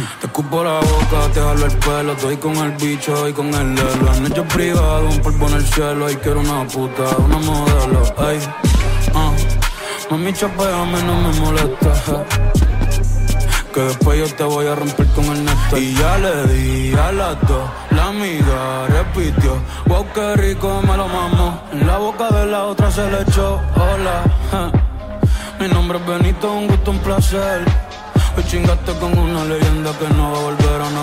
Te escupo la boca, te jalo el pelo. Estoy con el bicho y con el lelo. En hecho privado, un polvo en el cielo. Y quiero una puta, una modelo. Ay, mami, chapeame, no me molesta. Que después yo te voy a romper con el néctar. Y ya le di a las dos. La amiga repitió. Wow, qué rico me lo mamó. En la boca de la otra se le echó. Hola, mi nombre es Benito, un gusto, un placer. Hoy chingaste con una leyenda que no va a volver a